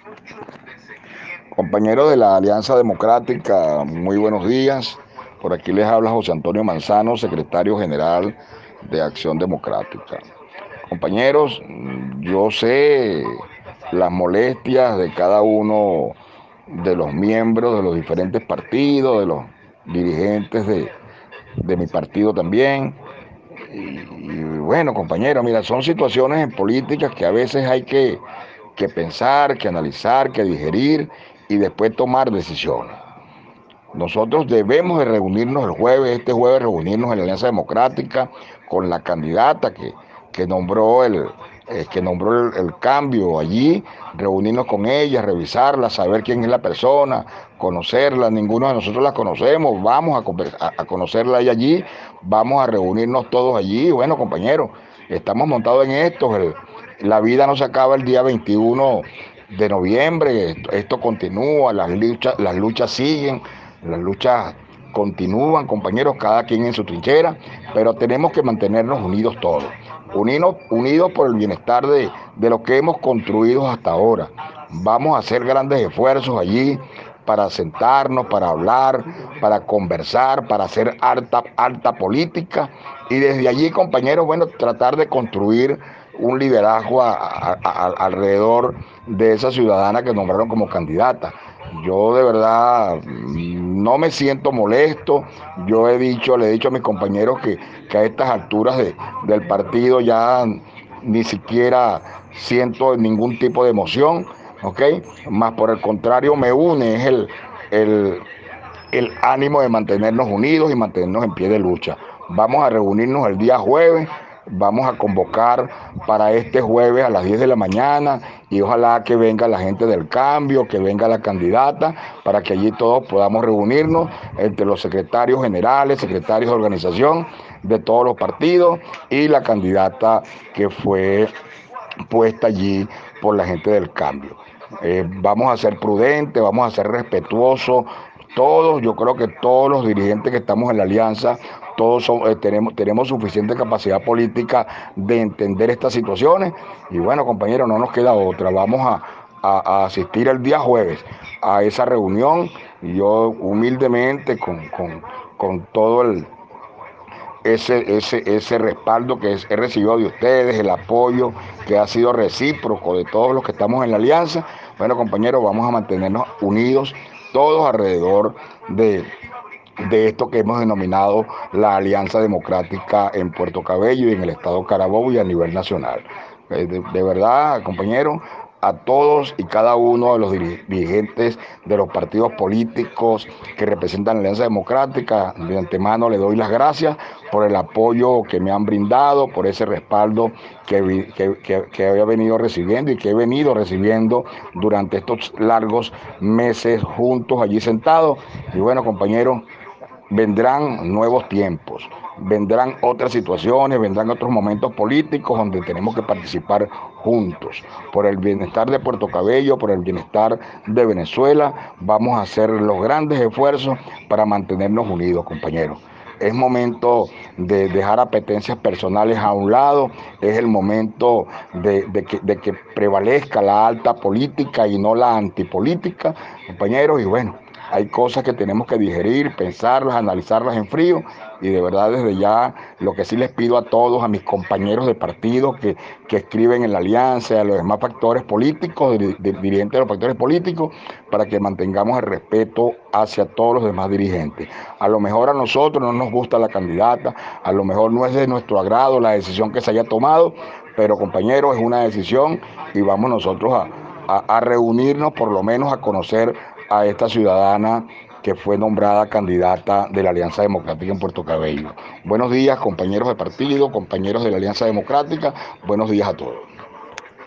Compañeros de la Alianza Democrática, muy buenos días. Por aquí les habla José Antonio Manzano, secretario general de Acción Democrática. Compañeros, yo sé las molestias de cada uno de los miembros de los diferentes partidos, de los dirigentes de mi partido también. Y bueno, compañeros, mira, son situaciones en política que a veces hay que pensar, que analizar, que digerir y después tomar decisiones. Nosotros debemos de reunirnos el jueves, este jueves reunirnos en la Alianza Democrática con la candidata que nombró el cambio allí, reunirnos con ella, revisarla, saber quién es la persona, conocerla. Ninguno de nosotros la conocemos, vamos a conocerla ella allí, vamos a reunirnos todos allí. Bueno, compañeros, estamos montados en esto. La vida no se acaba el día 21 de noviembre, esto continúa, las luchas siguen, las luchas continúan, compañeros, cada quien en su trinchera, pero tenemos que mantenernos unidos todos, unidos por el bienestar de lo que hemos construido hasta ahora. Vamos a hacer grandes esfuerzos allí para sentarnos, para hablar, para conversar, para hacer alta política y desde allí, compañeros, bueno, tratar de construir un liderazgo alrededor de esa ciudadana que nombraron como candidata. Yo de verdad no me siento molesto. Le he dicho a mis compañeros que a estas alturas del partido ya ni siquiera siento ningún tipo de emoción, ¿ok? Más por el contrario me une es el, el ánimo de mantenernos unidos y mantenernos en pie de lucha. Vamos a reunirnos el día jueves, vamos a convocar para este jueves a las 10 de la mañana y ojalá que venga la gente del cambio, que venga la candidata, para que allí todos podamos reunirnos entre los secretarios generales, secretarios de organización de todos los partidos y la candidata que fue puesta allí por la gente del cambio. Vamos a ser prudentes, vamos a ser respetuosos. Todos, yo creo que todos los dirigentes que estamos en la alianza, tenemos suficiente capacidad política de entender estas situaciones. Y bueno, compañeros, no nos queda otra. Vamos a asistir el día jueves a esa reunión. Y yo humildemente, con todo ese respaldo he recibido de ustedes, el apoyo que ha sido recíproco de todos los que estamos en la alianza. Bueno, compañeros, vamos a mantenernos unidos todos alrededor de esto que hemos denominado la Alianza Democrática en Puerto Cabello y en el estado Carabobo y a nivel nacional. De verdad, compañeros, a todos y cada uno de los dirigentes de los partidos políticos que representan la Alianza Democrática, de antemano le doy las gracias por el apoyo que me han brindado, por ese respaldo que había venido recibiendo y que he venido recibiendo durante estos largos meses juntos allí sentados. Y bueno, compañeros, vendrán nuevos tiempos, vendrán otras situaciones, vendrán otros momentos políticos donde tenemos que participar juntos. Por el bienestar de Puerto Cabello, por el bienestar de Venezuela, vamos a hacer los grandes esfuerzos para mantenernos unidos, compañeros. Es momento de dejar apetencias personales a un lado, es el momento de que prevalezca la alta política y no la antipolítica, compañeros, y bueno, hay cosas que tenemos que digerir, pensarlas, analizarlas en frío y de verdad desde ya lo que sí les pido a todos, a mis compañeros de partido que escriben en la alianza, a los demás factores políticos, dirigentes de los factores políticos, para que mantengamos el respeto hacia todos los demás dirigentes. A lo mejor a nosotros no nos gusta la candidata, a lo mejor no es de nuestro agrado la decisión que se haya tomado, pero compañeros, es una decisión y vamos nosotros a reunirnos, por lo menos a conocer a esta ciudadana que fue nombrada candidata de la Alianza Democrática en Puerto Cabello. Buenos días, compañeros de partido, compañeros de la Alianza Democrática, buenos días a todos.